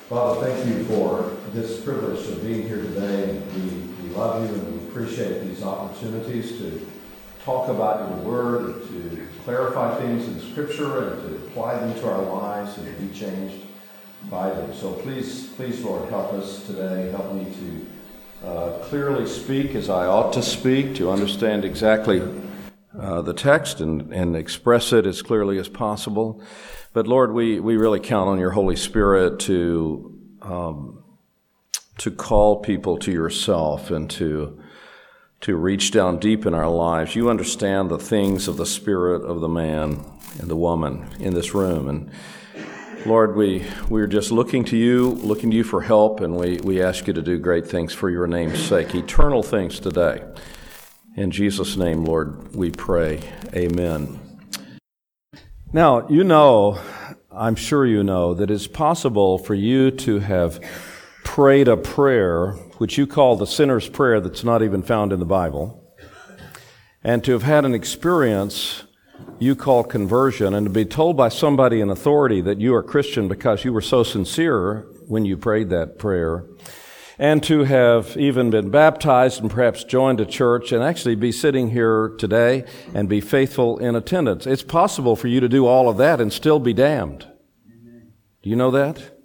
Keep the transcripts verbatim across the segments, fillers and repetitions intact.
Father, thank you for this privilege of being here today. We, we love you and we appreciate these opportunities to talk about your word, to clarify things in Scripture, and to apply them to our lives and to be changed by them. So please, please, Lord, help us today. Help me to uh, clearly speak as I ought to speak, to understand exactly uh, the text and, and express it as clearly as possible. But Lord, we, we really count on your Holy Spirit to um, to call people to yourself and to to reach down deep in our lives. You understand the things of the spirit of the man and the woman in this room. And Lord, we, we're just looking to you, looking to you for help, and we, we ask you to do great things for your name's sake, eternal things today. In Jesus' name, Lord, we pray. Amen. Now, you know, I'm sure you know, that it's possible for you to have prayed a prayer, which you call the sinner's prayer that's not even found in the Bible, and to have had an experience you call conversion, and to be told by somebody in authority that you are Christian because you were so sincere when you prayed that prayer, and to have even been baptized and perhaps joined a church and actually be sitting here today and be faithful in attendance. It's possible for you to do all of that and still be damned. Do you know that?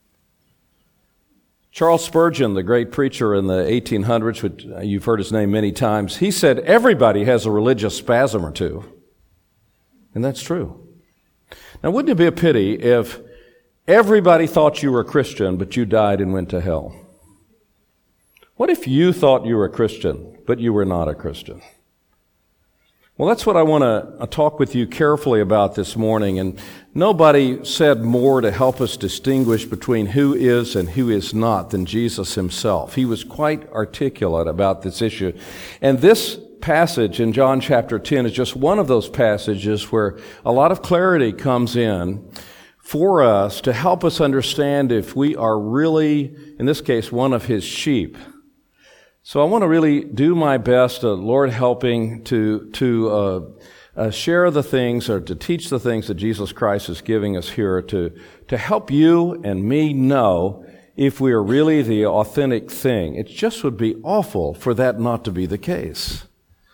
Charles Spurgeon, the great preacher in the eighteen hundreds, which you've heard his name many times, he said everybody has a religious spasm or two. And that's true. Now, wouldn't it be a pity if everybody thought you were a Christian, but you died and went to hell? What if you thought you were a Christian, but you were not a Christian? Well, that's what I want to talk with you carefully about this morning. And nobody said more to help us distinguish between who is and who is not than Jesus himself. He was quite articulate about this issue. And this passage in John chapter ten is just one of those passages where a lot of clarity comes in for us to help us understand if we are really, in this case, one of his sheep. So I want to really do my best, uh, Lord helping, to to uh, uh, share the things or to teach the things that Jesus Christ is giving us here to to help you and me know if we are really the authentic thing. It just would be awful for that not to be the case.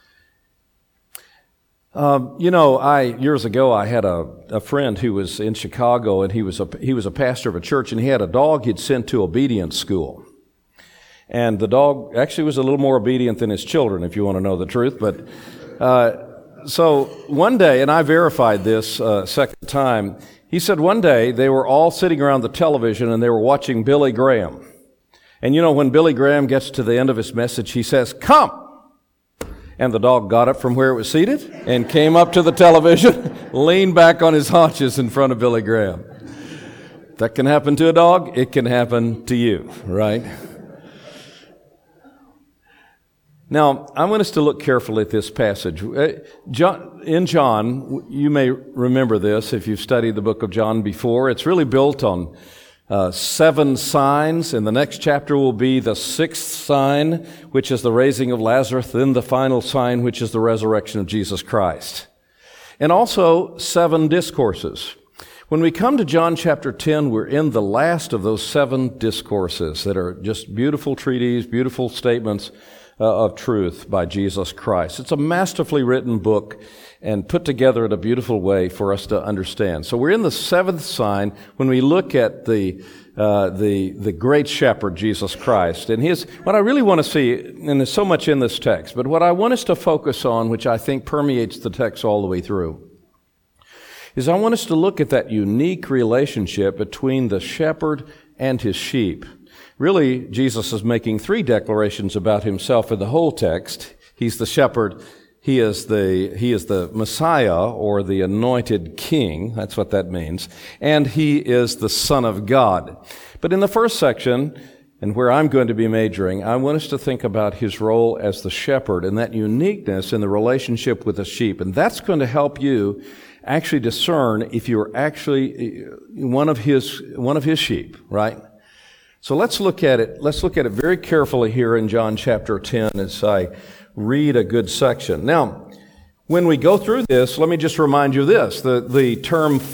Um, you know, I years ago I had a, a friend who was in Chicago, and he was a he was a pastor of a church, and he had a dog he'd sent to obedience school. And the dog actually was a little more obedient than his children, if you want to know the truth. But uh, so one day, and I verified this uh, second time, he said one day they were all sitting around the television and they were watching Billy Graham. And you know, when Billy Graham gets to the end of his message, he says, "Come!" And the dog got up from where it was seated and came up to the television, leaned back on his haunches in front of Billy Graham. If that can happen to a dog, it can happen to you, right? Now, I want us to look carefully at this passage. John, in John, you may remember this if you've studied the book of John before. It's really built on uh, seven signs, and the next chapter will be the sixth sign, which is the raising of Lazarus, then the final sign, which is the resurrection of Jesus Christ. And also some discourses. When we come to John chapter ten, we're in the last of those seven discourses that are just beautiful treatises, beautiful statements Uh, of truth by Jesus Christ. It's a masterfully written book and put together in a beautiful way for us to understand. So we're in the seventh sign when we look at the uh, the the great shepherd, Jesus Christ. And his what I really want to see, and there's so much in this text, but what I want us to focus on, which I think permeates the text all the way through, is I want us to look at that unique relationship between the shepherd and his sheep. Really, Jesus is making three declarations about himself in the whole text. He's the shepherd. He is the, he is the Messiah, or the anointed king. That's what that means. And he is the Son of God. But in the first section, and where I'm going to be majoring, I want us to think about his role as the shepherd and that uniqueness in the relationship with the sheep. And that's going to help you actually discern if you're actually one of his, one of his sheep, right? So let's look at it. Let's look at it very carefully here in John chapter ten as I read a good section. Now, when we go through this, let me just remind you this. The, the term fold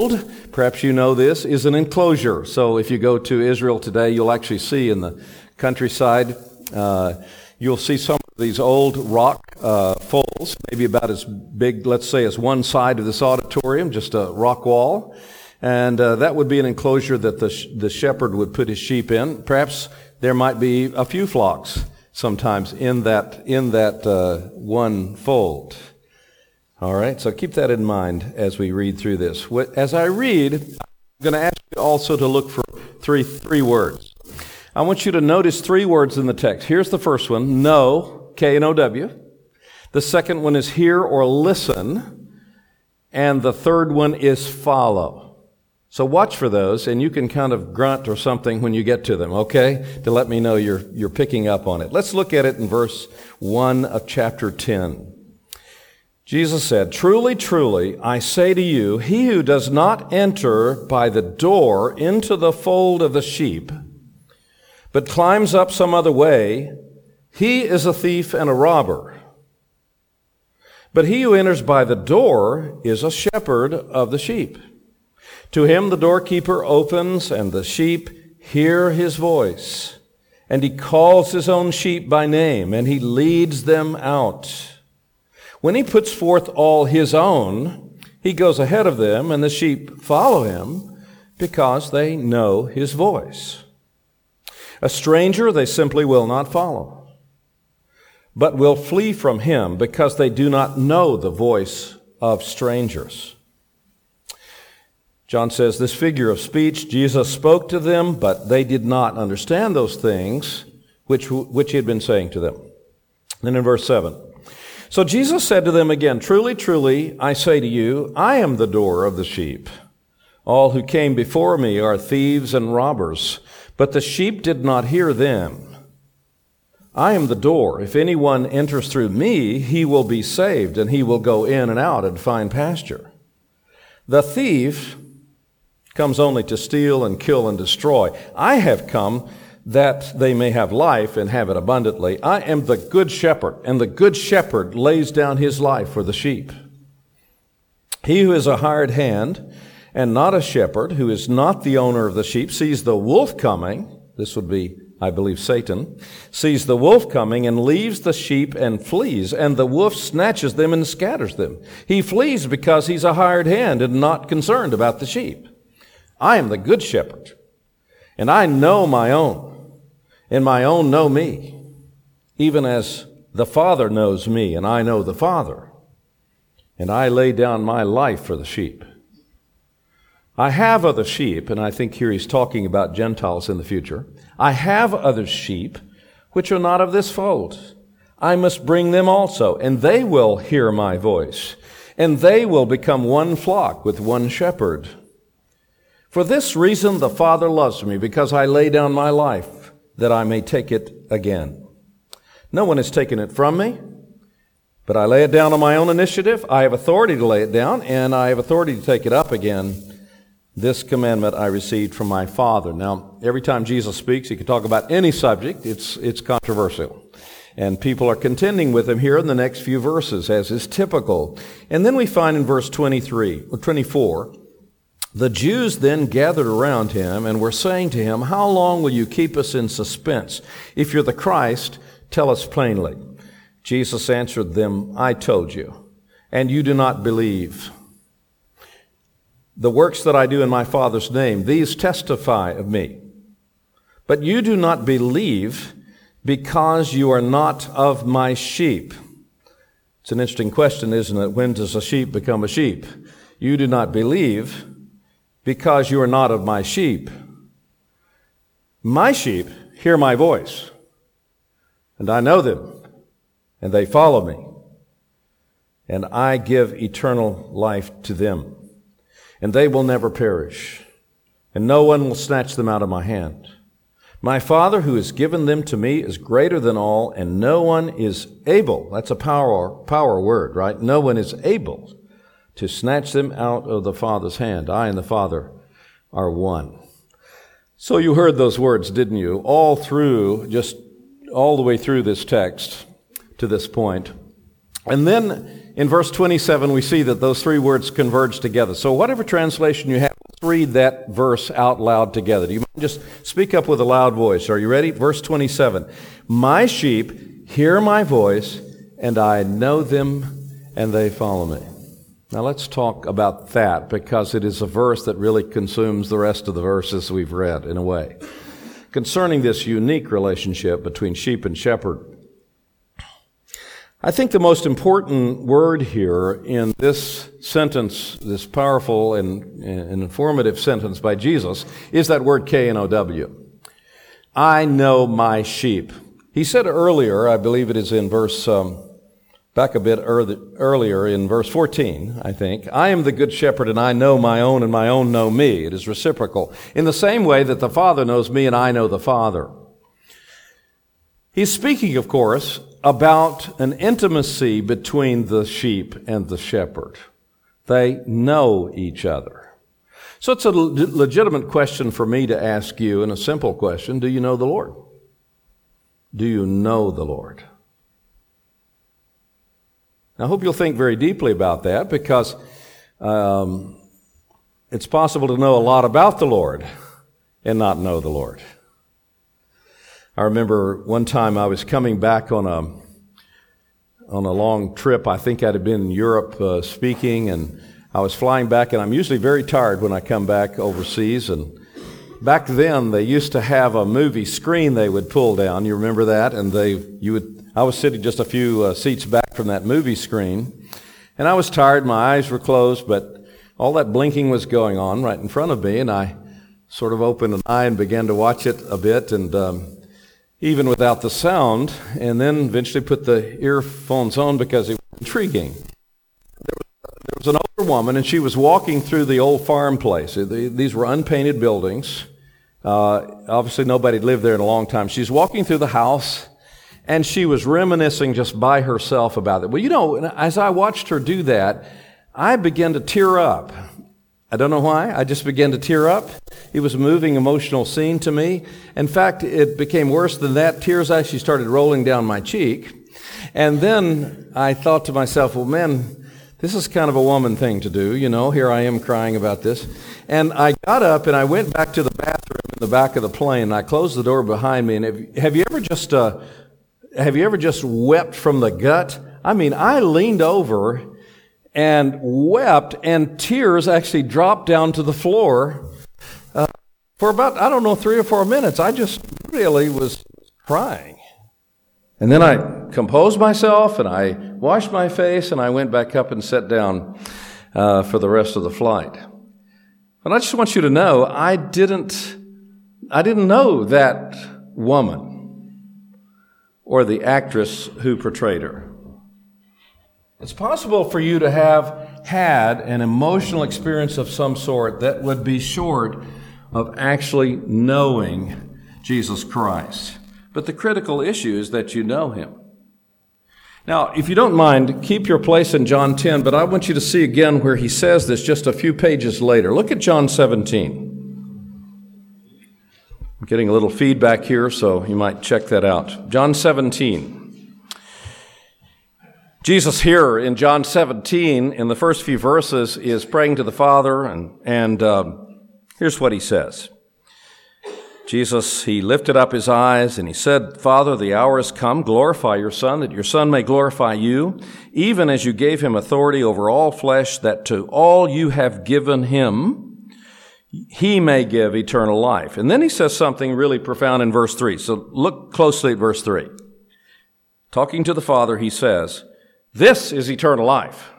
fold, perhaps you know this, is an enclosure. So if you go to Israel today, you'll actually see in the countryside, uh, you'll see some of these old rock uh, folds, maybe about as big, let's say, as one side of this auditorium, just a rock wall. And uh, that would be an enclosure that the, sh- the shepherd would put his sheep in. Perhaps there might be a few flocks sometimes in that, in that uh, one fold. All right, so keep that in mind as we read through this. As I read, I'm going to ask you also to look for three three words. I want you to notice three words in the text. Here's the first one, know, K N O W. The second one is hear or listen. And the third one is follow. So watch for those, and you can kind of grunt or something when you get to them, okay? To let me know you're you're picking up on it. Let's look at it in verse one of chapter ten. Jesus said, "Truly, truly, I say to you, he who does not enter by the door into the fold of the sheep, but climbs up some other way, he is a thief and a robber. But he who enters by the door is a shepherd of the sheep. To him the doorkeeper opens, and the sheep hear his voice. And he calls his own sheep by name, and he leads them out. When he puts forth all his own, he goes ahead of them, and the sheep follow him because they know his voice. A stranger they simply will not follow, but will flee from him because they do not know the voice of strangers." John says, this figure of speech, Jesus spoke to them, but they did not understand those things which, which he had been saying to them. Then in verse seven, "So Jesus said to them again, Truly, truly, I say to you, I am the door of the sheep. All who came before me are thieves and robbers, but the sheep did not hear them. I am the door. If anyone enters through me, he will be saved, and he will go in and out and find pasture. The thief comes only to steal and kill and destroy. I have come that they may have life and have it abundantly. I am the good shepherd, and the good shepherd lays down his life for the sheep. He who is a hired hand and not a shepherd, who is not the owner of the sheep, sees the wolf coming," this would be, I believe, Satan, "sees the wolf coming and leaves the sheep and flees, and the wolf snatches them and scatters them. He flees because he's a hired hand and not concerned about the sheep. I am the good shepherd, and I know my own, and my own know me, even as the Father knows me, and I know the Father, and I lay down my life for the sheep. I have other sheep," and I think here he's talking about Gentiles in the future. "I have other sheep which are not of this fold. I must bring them also, and they will hear my voice, and they will become one flock with one shepherd. For this reason the Father loves me, because I lay down my life, that I may take it again. No one has taken it from me, but I lay it down on my own initiative. I have authority to lay it down, and I have authority to take it up again. This commandment I received from my Father." Now, every time Jesus speaks, he can talk about any subject. It's, it's controversial. And people are contending with him here in the next few verses, as is typical. And then we find in verse twenty-three, or twenty-four, "The Jews then gathered around him and were saying to him, 'How long will you keep us in suspense? If you're the Christ, tell us plainly.' Jesus answered them, 'I told you, and you do not believe. The works that I do in my Father's name, these testify of me. But you do not believe because you are not of my sheep.'" It's an interesting question, isn't it? When does a sheep become a sheep? "You do not believe because you are not of my sheep. My sheep hear my voice, and I know them, and they follow me, and I give eternal life to them, and they will never perish, and no one will snatch them out of my hand. My Father who has given them to me is greater than all, and no one is able," that's a power, power word, right? "No one is able to snatch them out of the Father's hand. I and the Father are one." So you heard those words, didn't you? All through, just all the way through this text to this point. And then in verse twenty-seven, we see that those three words converge together. So whatever translation you have, let's read that verse out loud together. Do you mind just speak up with a loud voice? Are you ready? Verse twenty-seven. My sheep hear my voice, and I know them, and they follow me. Now let's talk about that, because it is a verse that really consumes the rest of the verses we've read in a way. Concerning this unique relationship between sheep and shepherd, I think the most important word here in this sentence, this powerful and, and informative sentence by Jesus, is that word K N O W. I know my sheep. He said earlier, I believe it is in verse, um, back a bit earlier in verse fourteen, I think, I am the good shepherd and I know my own and my own know me. It is reciprocal. In the same way that the Father knows me and I know the Father. He's speaking, of course, about an intimacy between the sheep and the shepherd. They know each other. So it's a legitimate question for me to ask you, and a simple question: do you know the Lord? Do you know the Lord? Now, I hope you'll think very deeply about that, because um, it's possible to know a lot about the Lord and not know the Lord. I remember one time I was coming back on a on a long trip. I think I'd have been in Europe uh, speaking, and I was flying back, and I'm usually very tired when I come back overseas. And back then, they used to have a movie screen they would pull down. You remember that? And they you would. I was sitting just a few uh, seats back from that movie screen, and I was tired. My eyes were closed, but all that blinking was going on right in front of me, and I sort of opened an eye and began to watch it a bit, and um, even without the sound, and then eventually put the earphones on because it was intriguing. There was, there was an older woman, and she was walking through the old farm place. These were unpainted buildings. Uh, obviously, nobody lived there in a long time. She's walking through the house, and she was reminiscing just by herself about it. Well, you know, as I watched her do that, I began to tear up. I don't know why. I just began to tear up. It was a moving, emotional scene to me. In fact, it became worse than that. Tears actually started rolling down my cheek. And then I thought to myself, well, man, this is kind of a woman thing to do. You know, here I am crying about this. And I got up and I went back to the bathroom in the back of the plane. And I closed the door behind me. And have, have you ever just, uh, have you ever just wept from the gut? I mean, I leaned over and wept, and tears actually dropped down to the floor uh, for about, I don't know, three or four minutes. I just really was crying. And then I composed myself, and I washed my face, and I went back up and sat down uh, for the rest of the flight. But I just want you to know, I didn't, I didn't know that woman or the actress who portrayed her. It's possible for you to have had an emotional experience of some sort that would be short of actually knowing Jesus Christ. But the critical issue is that you know Him. Now, if you don't mind, keep your place in John ten, but I want you to see again where he says this just a few pages later. Look at John seventeen. I'm getting a little feedback here, so you might check that out. John seventeen. Jesus here in John seventeen, in the first few verses, is praying to the Father, and, and um, here's what he says. Jesus, he lifted up his eyes, and he said, Father, the hour has come. Glorify your Son, that your Son may glorify you, even as you gave him authority over all flesh, that to all you have given him, he may give eternal life. And then he says something really profound in verse three. So look closely at verse three. Talking to the Father, he says, this is eternal life.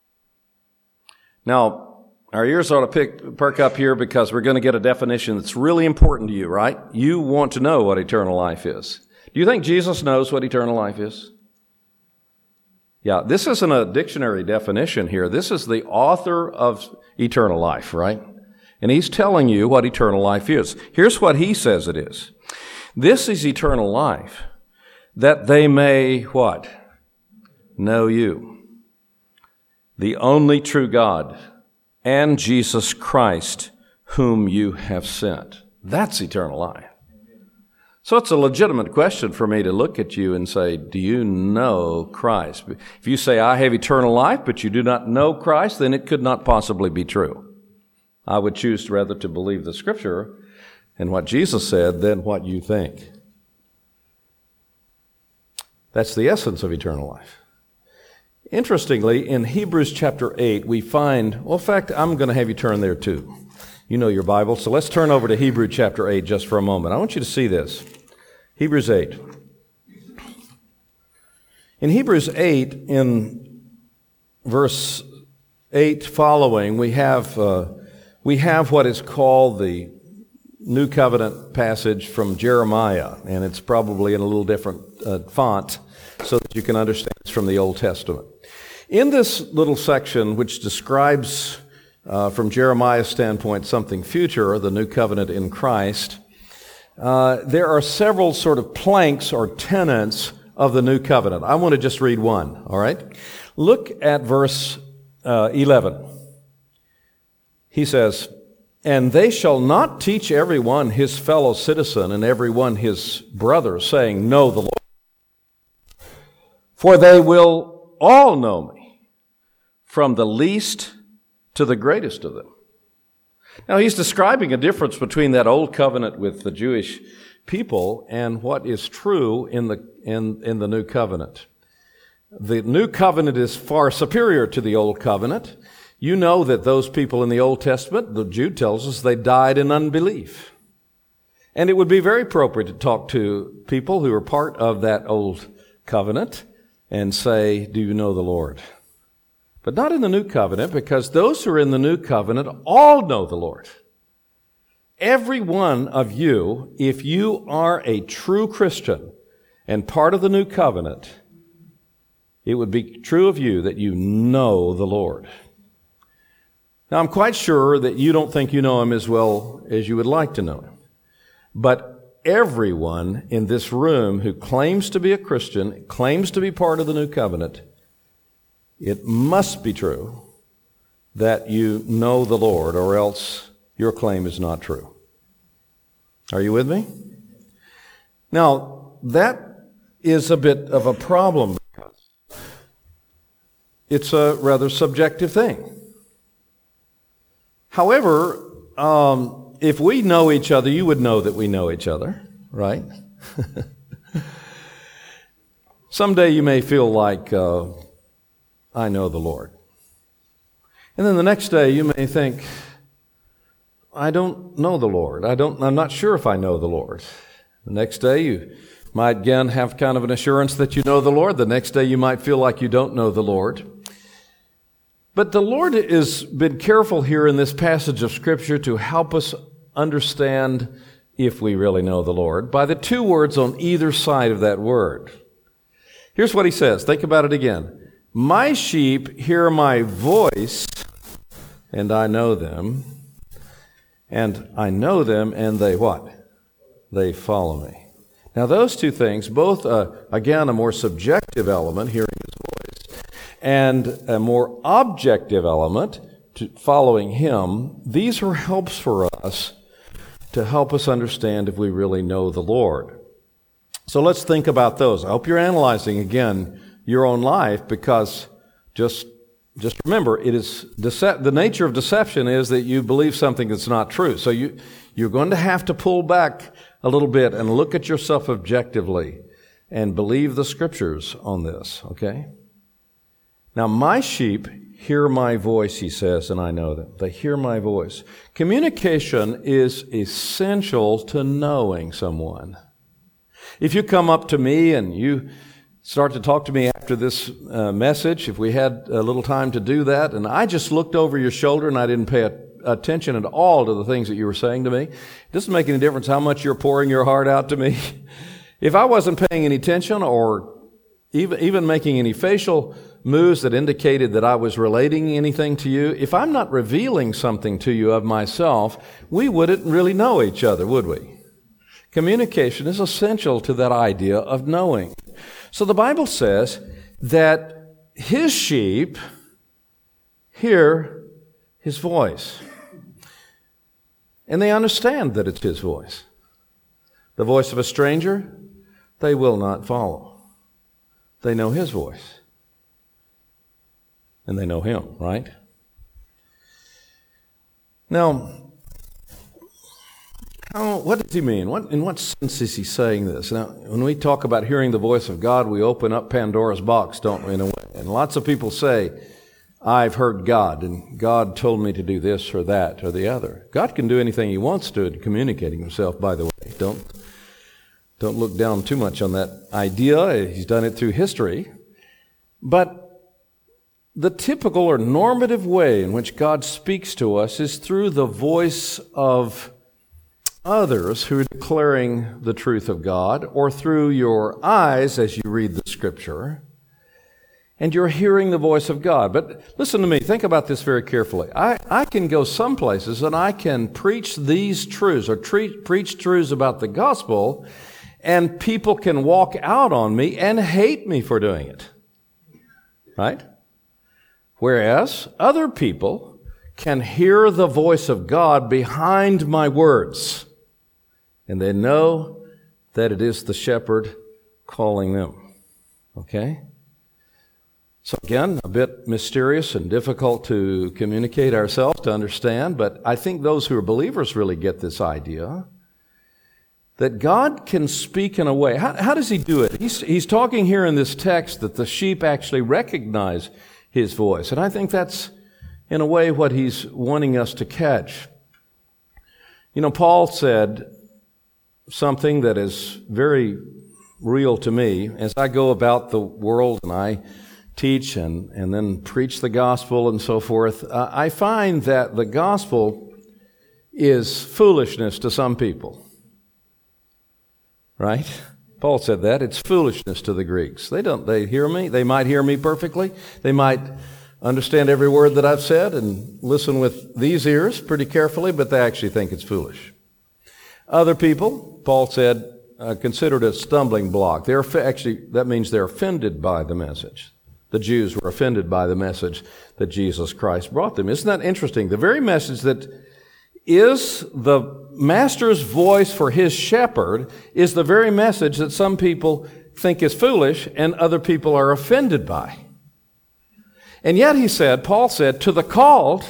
Now, our ears ought to pick, perk up here, because we're going to get a definition that's really important to you, right? You want to know what eternal life is. Do you think Jesus knows what eternal life is? Yeah, this isn't a dictionary definition here. This is the author of eternal life, right? And he's telling you what eternal life is. Here's what he says it is. This is eternal life, that they may, what? Know you, the only true God, and Jesus Christ, whom you have sent. That's eternal life. So it's a legitimate question for me to look at you and say, do you know Christ? If you say, I have eternal life, but you do not know Christ, then it could not possibly be true. I would choose rather to believe the Scripture and what Jesus said than what you think. That's the essence of eternal life. Interestingly, in Hebrews chapter eight, we find, well, in fact, I'm going to have you turn there too. You know your Bible, so let's turn over to Hebrews chapter eight just for a moment. I want you to see this. Hebrews eight. In Hebrews eight, in verse eight following, we have uh, we have what is called the New Covenant passage from Jeremiah, and it's probably in a little different uh, font so that you can understand it's from the Old Testament. In this little section, which describes uh, from Jeremiah's standpoint something future, the New Covenant in Christ, uh, there are several sort of planks or tenets of the New Covenant. I want to just read one, all right? Look at verse uh, eleven. He says, and they shall not teach every one his fellow citizen and every one his brother, saying, know the Lord. For they will all know me, from the least to the greatest of them. Now he's describing a difference between that old covenant with the Jewish people and what is true in the in, in the new covenant. The new covenant is far superior to the old covenant. You know that those people in the Old Testament, the Jude tells us, they died in unbelief. And it would be very appropriate to talk to people who are part of that old covenant and say, do you know the Lord? But not in the new covenant, because those who are in the new covenant all know the Lord. Every one of you, if you are a true Christian and part of the new covenant, it would be true of you that you know the Lord. Now, I'm quite sure that you don't think you know Him as well as you would like to know Him. But everyone in this room who claims to be a Christian, claims to be part of the new covenant, it must be true that you know the Lord, or else your claim is not true. Are you with me? Now, that is a bit of a problem because it's a rather subjective thing. However, um, if we know each other, you would know that we know each other, right? Someday you may feel like, uh, I know the Lord. And then the next day you may think, I don't know the Lord. I don't, I'm not sure if I know the Lord. The next day you might again have kind of an assurance that you know the Lord. The next day you might feel like you don't know the Lord. But the Lord has been careful here in this passage of Scripture to help us understand if we really know the Lord by the two words on either side of that word. Here's what He says. Think about it again. My sheep hear my voice, and I know them. And I know them, and they what? They follow me. Now those two things, both, uh, again, a more subjective element, hearing His voice, and a more objective element to following Him, these are helps for us to help us understand if we really know the Lord. So let's think about those. I hope you're analyzing, again, your own life, because just just remember, it is dece- the nature of deception is that you believe something that's not true. So you, you're going to have to pull back a little bit and look at yourself objectively and believe the Scriptures on this, okay? Now, my sheep hear my voice, He says, and I know them. They hear my voice. Communication is essential to knowing someone. If you come up to me and you start to talk to me after this uh, message, if we had a little time to do that, and I just looked over your shoulder and I didn't pay a, attention at all to the things that you were saying to me, it doesn't make any difference how much you're pouring your heart out to me. If I wasn't paying any attention or even, even making any facial moves that indicated that I was relating anything to you, if I'm not revealing something to you of myself, we wouldn't really know each other, would we? Communication is essential to that idea of knowing. So the Bible says that His sheep hear His voice. And they understand that it's His voice. The voice of a stranger, they will not follow. They know his voice. And they know him, right? Now, how, what does he mean? What, in what sense is he saying this? Now, when we talk about hearing the voice of God, we open up Pandora's box, don't we, in a way? And lots of people say, I've heard God, and God told me to do this or that or the other. God can do anything he wants to in communicating himself, by the way. Don't, don't look down too much on that idea. He's done it through history. But the typical or normative way in which God speaks to us is through the voice of others who are declaring the truth of God, or through your eyes as you read the Scripture, and you're hearing the voice of God. But listen to me, think about this very carefully. I, I can go some places and I can preach these truths, or treat, preach truths about the gospel, and people can walk out on me and hate me for doing it. Right? Whereas other people can hear the voice of God behind my words, and they know that it is the shepherd calling them. Okay? So again, a bit mysterious and difficult to communicate ourselves, to understand, but I think those who are believers really get this idea that God can speak in a way. How, how does he do it? He's, he's talking here in this text that the sheep actually recognize his voice, and I think that's in a way what he's wanting us to catch. You know, Paul said something that is very real to me as I go about the world and I teach and, and then preach the gospel and so forth. Uh, I find that the gospel is foolishness to some people. Right? Paul said that. It's foolishness to the Greeks. They don't, they hear me. They might hear me perfectly. They might understand every word that I've said and listen with these ears pretty carefully, but they actually think it's foolish. Other people, Paul said, uh, consider it a stumbling block. They're actually, that means they're offended by the message. The Jews were offended by the message that Jesus Christ brought them. Isn't that interesting? The very message that is the master's voice for his shepherd is the very message that some people think is foolish and other people are offended by. And yet he said, Paul said, to the called,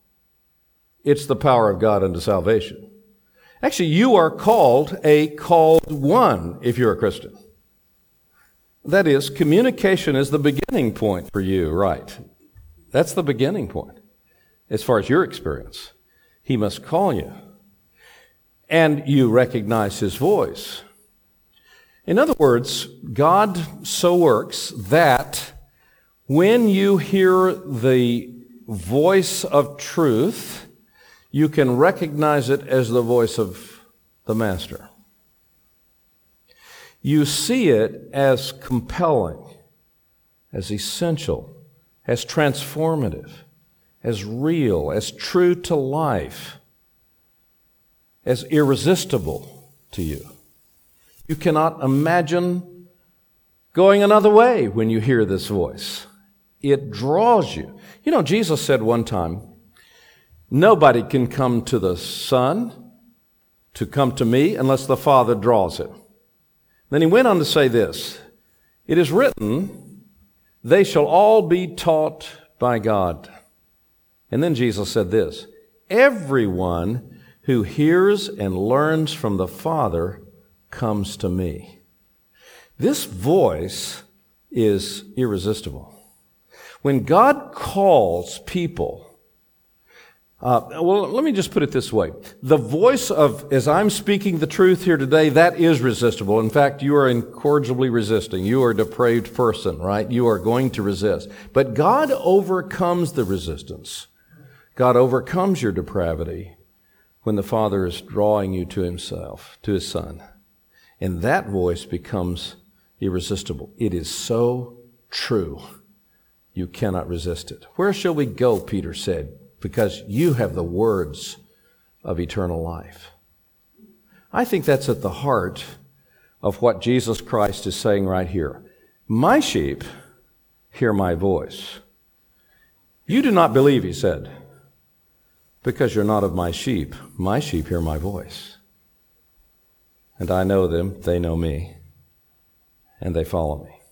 it's the power of God unto salvation. Actually, you are called a called one if you're a Christian. That is, communication is the beginning point for you, right? That's the beginning point as far as your experience. He must call you. And you recognize his voice. In other words, God so works that when you hear the voice of truth, you can recognize it as the voice of the Master. You see it as compelling, as essential, as transformative, as real, as true to life, as irresistible to you. You cannot imagine going another way when you hear this voice. It draws you. You know, Jesus said one time, nobody can come to the Son, to come to me, unless the Father draws him. Then he went on to say this, it is written, they shall all be taught by God. And then Jesus said this, everyone who hears and learns from the Father comes to me. This voice is irresistible. When God calls people, uh, well, let me just put it this way. The voice of, as I'm speaking the truth here today, that is resistible. In fact, you are incorrigibly resisting. You are a depraved person, right? You are going to resist. But God overcomes the resistance. God overcomes your depravity when the Father is drawing you to himself, to his Son. And that voice becomes irresistible. It is so true. You cannot resist it. Where shall we go, Peter said, because you have the words of eternal life. I think that's at the heart of what Jesus Christ is saying right here. My sheep hear my voice. You do not believe, he said, because you're not of my sheep. My sheep hear my voice. and I know them, they know me, and they follow me.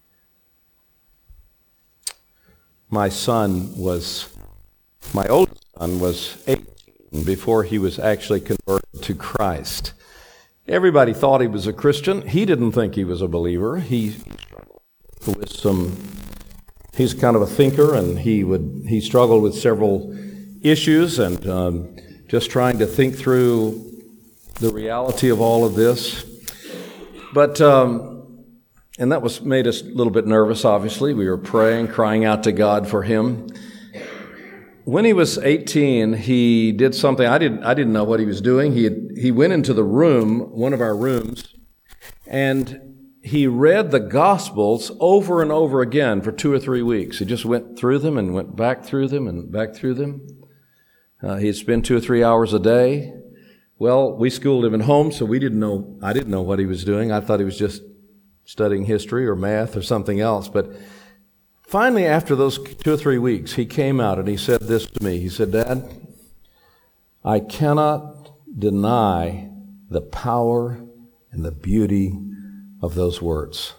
My son was, my oldest son was eighteen before he was actually converted to Christ. Everybody thought he was a Christian. He didn't think he was a believer. He struggled with some, he's kind of a thinker, and he would, he struggled with several issues and um, just trying to think through the reality of all of this. But, um, and that was made us a little bit nervous, obviously. We were praying, crying out to God for him. When he was eighteen, he did something I didn't I didn't know what he was doing. He had, he went into the room, one of our rooms, and he read the Gospels over and over again for two or three weeks. He just went through them and went back through them and back through them. Uh, he'd spend two or three hours a day. Well, we schooled him at home, so we didn't know. I didn't know what he was doing. I thought he was just studying history or math or something else, but finally, after those two or three weeks, he came out and he said this to me. He said, "Dad, I cannot deny the power and the beauty of those words."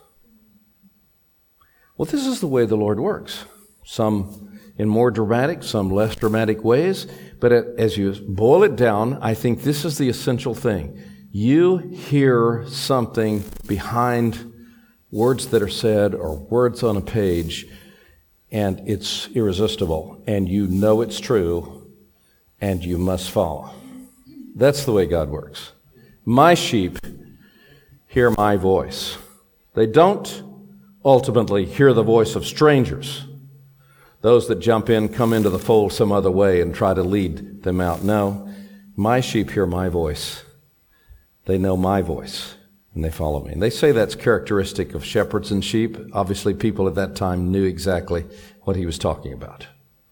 Well, this is the way the Lord works. Some in more dramatic, some less dramatic ways. But as you boil it down, I think this is the essential thing. You hear something behind words that are said or words on a page, and it's irresistible, and you know it's true, and you must follow. That's the way God works. My sheep hear my voice. They don't ultimately hear the voice of strangers, those that jump in, come into the fold some other way and try to lead them out. No, my sheep hear my voice. They know my voice, and they follow me. And they say that's characteristic of shepherds and sheep. Obviously, people at that time knew exactly what he was talking about.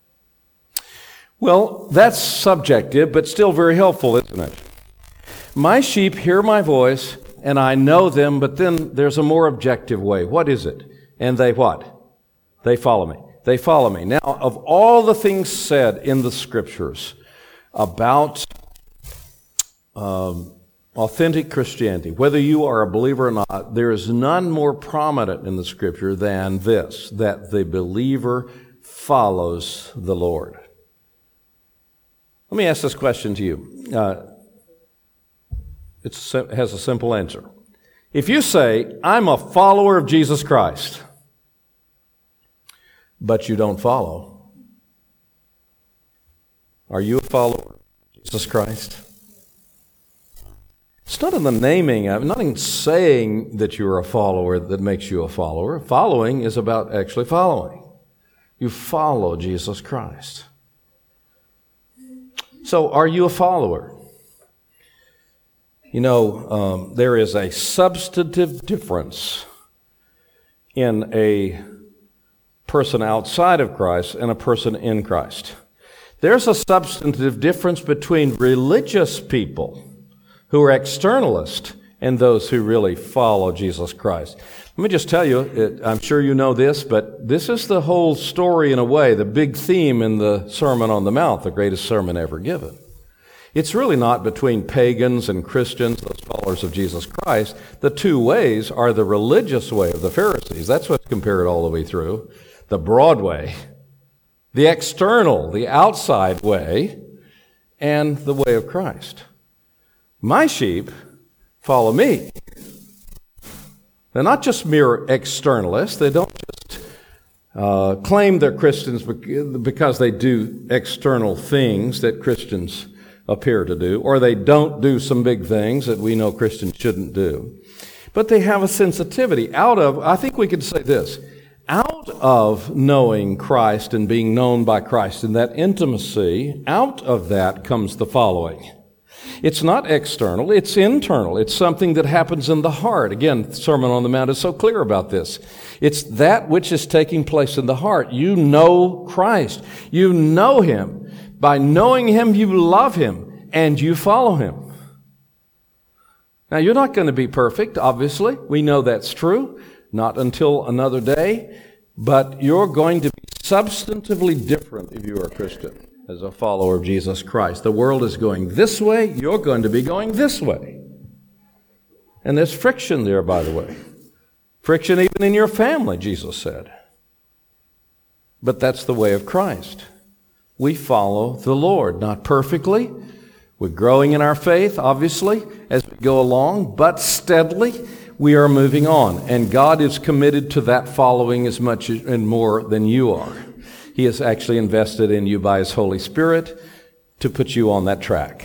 Well, that's subjective, but still very helpful, isn't it? My sheep hear my voice, and I know them, but then there's a more objective way. What is it? And they what? They follow me. They follow me. Now, of all the things said in the Scriptures about um, authentic Christianity, whether you are a believer or not, there is none more prominent in the Scripture than this, that the believer follows the Lord. Let me ask this question to you. Uh, it has a simple answer. If you say, "I'm a follower of Jesus Christ," but you don't follow, are you a follower of Jesus Christ? It's not in the naming, I'm not in saying that you're a follower that makes you a follower. Following is about actually following. You follow Jesus Christ. So, are you a follower? You know, um, there is a substantive difference in a person outside of Christ and a person in Christ. There's a substantive difference between religious people who are externalists and those who really follow Jesus Christ. Let me just tell you, it, I'm sure you know this, but this is the whole story in a way, the big theme in the Sermon on the Mount, the greatest sermon ever given. It's really not between pagans and Christians, those followers of Jesus Christ. The two ways are the religious way of the Pharisees. That's what's compared all the way through. The broad way, the external, the outside way, and the way of Christ. My sheep follow me. They're not just mere externalists. They don't just uh, claim they're Christians because they do external things that Christians appear to do, or they don't do some big things that we know Christians shouldn't do. But they have a sensitivity out of, I think we could say this, out of knowing Christ and being known by Christ in that intimacy, out of that comes the following. It's not external, it's internal. It's something that happens in the heart. Again, the Sermon on the Mount is so clear about this. It's that which is taking place in the heart. You know Christ. You know Him. By knowing Him, you love Him, and you follow Him. Now, you're not going to be perfect, obviously. We know that's true. Not until another day. But you're going to be substantively different if you are a Christian, as a follower of Jesus Christ. The world is going this way. You're going to be going this way. And there's friction there, by the way. Friction even in your family, Jesus said. But that's the way of Christ. We follow the Lord, not perfectly. We're growing in our faith, obviously, as we go along, but steadily we are moving on. And God is committed to that following as much and more than you are. He has actually invested in you by His Holy Spirit to put you on that track.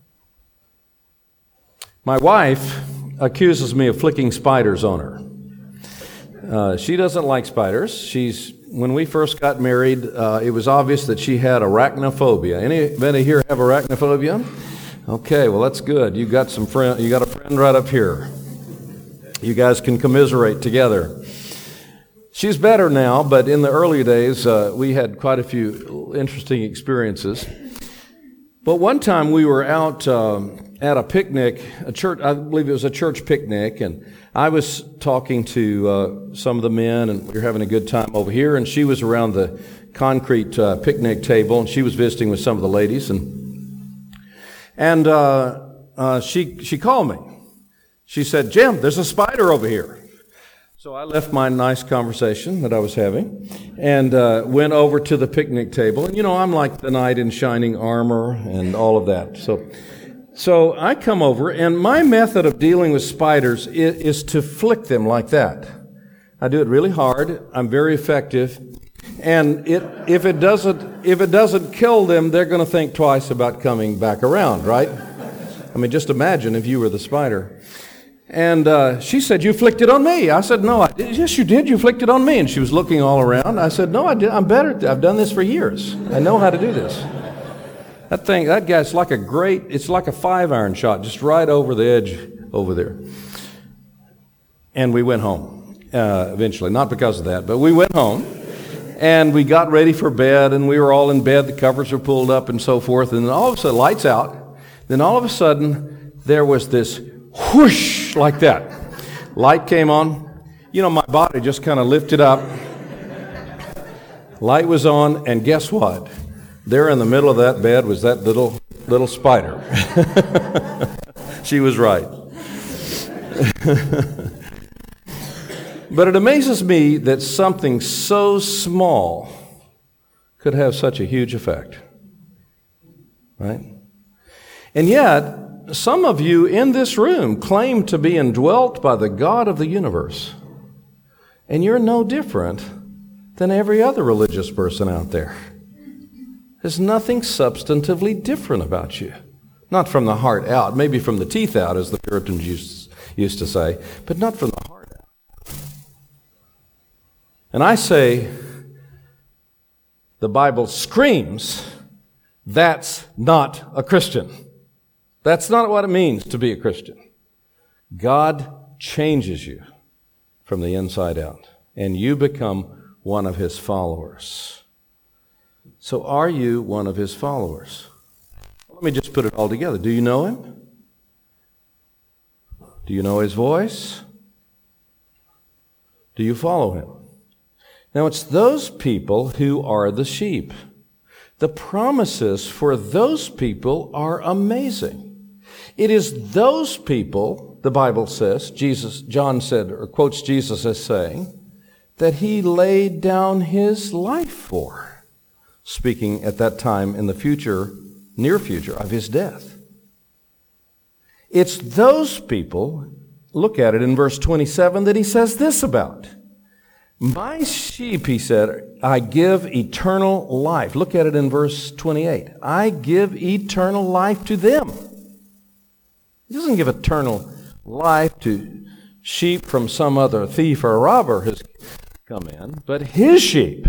My wife accuses me of flicking spiders on her. Uh, she doesn't like spiders. She's when we first got married, uh, it was obvious that she had arachnophobia. Anybody here have arachnophobia? Okay, well that's good. You got some friend. You got a friend right up here. You guys can commiserate together. She's better now, but in the early days, uh, we had quite a few interesting experiences. But one time we were out um, at a picnic, a church. I believe it was a church picnic, and I was talking to uh, some of the men, and we were having a good time over here, and she was around the concrete uh, picnic table, and she was visiting with some of the ladies, and and uh, uh, she she called me. She said, "Jim, there's a spider over here." So I left my nice conversation that I was having and uh, went over to the picnic table. And, you know, I'm like the knight in shining armor and all of that. So so I come over, and my method of dealing with spiders is, is to flick them like that. I do it really hard. I'm very effective. And it if it doesn't if it doesn't kill them, they're going to think twice about coming back around, right? I mean, just imagine if you were the spider. And uh, she said, "You flicked it on me." I said, "No, I did." "Yes, you did. You flicked it on me." And she was looking all around. I said, "No, I did. I'm better. I've done this for years. I know how to do this." That thing, that guy's like a great, it's like a five iron shot, just right over the edge over there. And we went home uh, eventually, not because of that, but we went home and we got ready for bed, and we were all in bed. The covers were pulled up and so forth. And then all of a sudden, lights out. Then all of a sudden, there was this whoosh, like that. Light came on. You know, my body just kind of lifted up. Light was on, and guess what? There in the middle of that bed was that little little spider. She was right. But it amazes me that something so small could have such a huge effect. Right? And yet, some of you in this room claim to be indwelt by the God of the universe. And you're no different than every other religious person out there. There's nothing substantively different about you. Not from the heart out, maybe from the teeth out, as the Puritans used, used to say, but not from the heart out. And I say, the Bible screams, that's not a Christian. That's not what it means to be a Christian. God changes you from the inside out, and you become one of His followers. So are you one of His followers? Let me just put it all together. Do you know Him? Do you know His voice? Do you follow Him? Now, it's those people who are the sheep. The promises for those people are amazing. It is those people, the Bible says, Jesus, John said, or quotes Jesus as saying, that He laid down His life for, speaking at that time in the future, near future, of His death. It's those people, look at it in verse twenty-seven, that He says this about. "My sheep," He said, "I give eternal life." Look at it in verse twenty-eight. "I give eternal life to them." He doesn't give eternal life to sheep from some other thief or robber who's come in, but His sheep.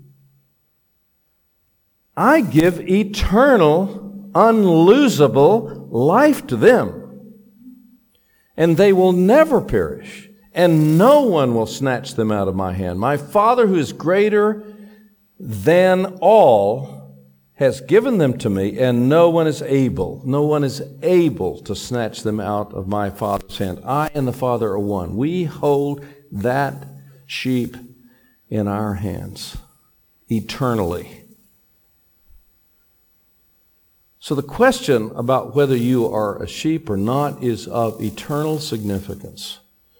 "I give eternal, unlosable life to them, and they will never perish, and no one will snatch them out of my hand. My Father, who is greater than all, has given them to me, and no one is able, no one is able to snatch them out of my Father's hand. I and the Father are one." We hold that sheep in our hands eternally. So the question about whether you are a sheep or not is of eternal significance.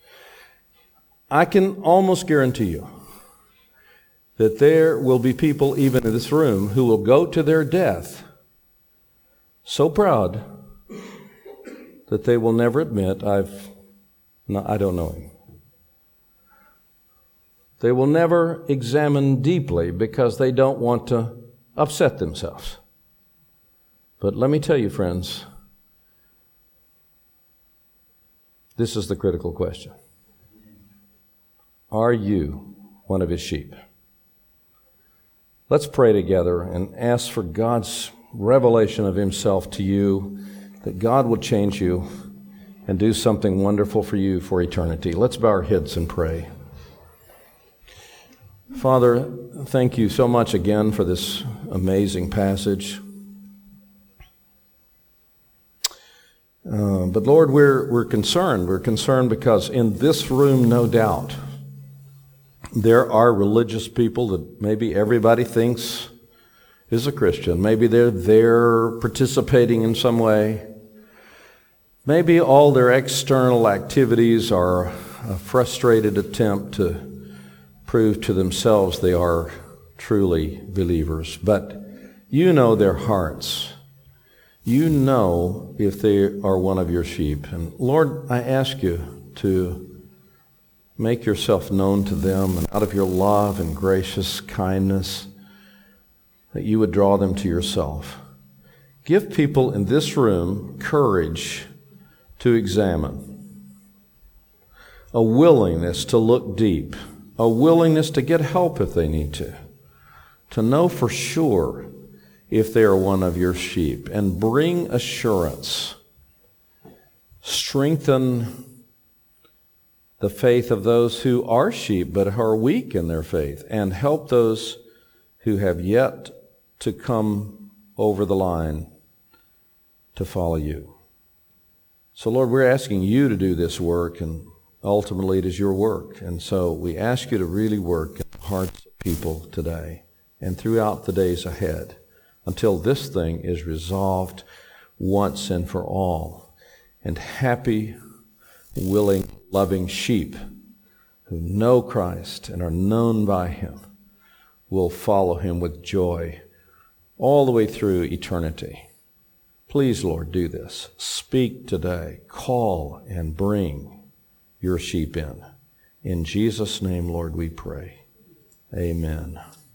I can almost guarantee you that there will be people even in this room who will go to their death so proud that they will never admit, I've, no, I don't know him. They will never examine deeply because they don't want to upset themselves. But let me tell you, friends, this is the critical question. Are you one of his sheep? Let's pray together and ask for God's revelation of himself to you, that God would change you and do something wonderful for you for eternity. Let's bow our heads and pray. Father, thank you so much again for this amazing passage. Uh, but Lord, we're we're concerned. We're concerned because in this room, no doubt, there are religious people that maybe everybody thinks is a Christian. Maybe they're there participating in some way. Maybe all their external activities are a frustrated attempt to prove to themselves they are truly believers. But you know their hearts. You know if they are one of your sheep. And Lord, I ask you to make yourself known to them, and out of your love and gracious kindness, that you would draw them to yourself. Give people in this room courage to examine, a willingness to look deep, a willingness to get help if they need to, to know for sure if they are one of your sheep, and bring assurance. Strengthen the faith of those who are sheep but are weak in their faith, and help those who have yet to come over the line to follow you. So Lord, we're asking you to do this work, and ultimately it is your work. And so we ask you to really work in the hearts of people today and throughout the days ahead, until this thing is resolved once and for all. And happy, willing, loving sheep who know Christ and are known by him will follow him with joy all the way through eternity. Please, Lord, do this. Speak today. Call and bring your sheep in. In Jesus' name, Lord, we pray. Amen.